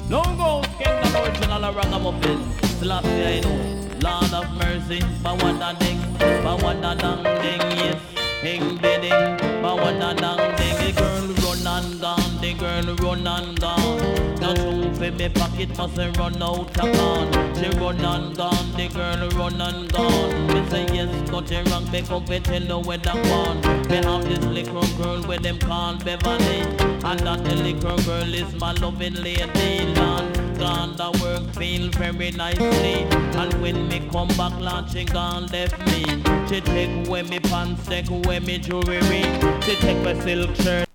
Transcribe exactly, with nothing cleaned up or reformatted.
No go, Kingdom original a ragamuffin. Slap me, I know. Lord of mercy, bawada ding, bawada dang ding, yes. Hing bidding, bawada dang ding. The girl run and gone, the girl run and gone. Now two for me pocket mustn't run out of gone. She run and gone, the girl run and gone. Me say yes, got you wrong, make up me tell you where that gone. Me have this little girl where them call Beverly, and that the little girl is my loving lady. Land gone, the work feel very nicely. And when me come back, Lord, she gone left me. She take away me pants, take away me jewelry. She take my silk shirt.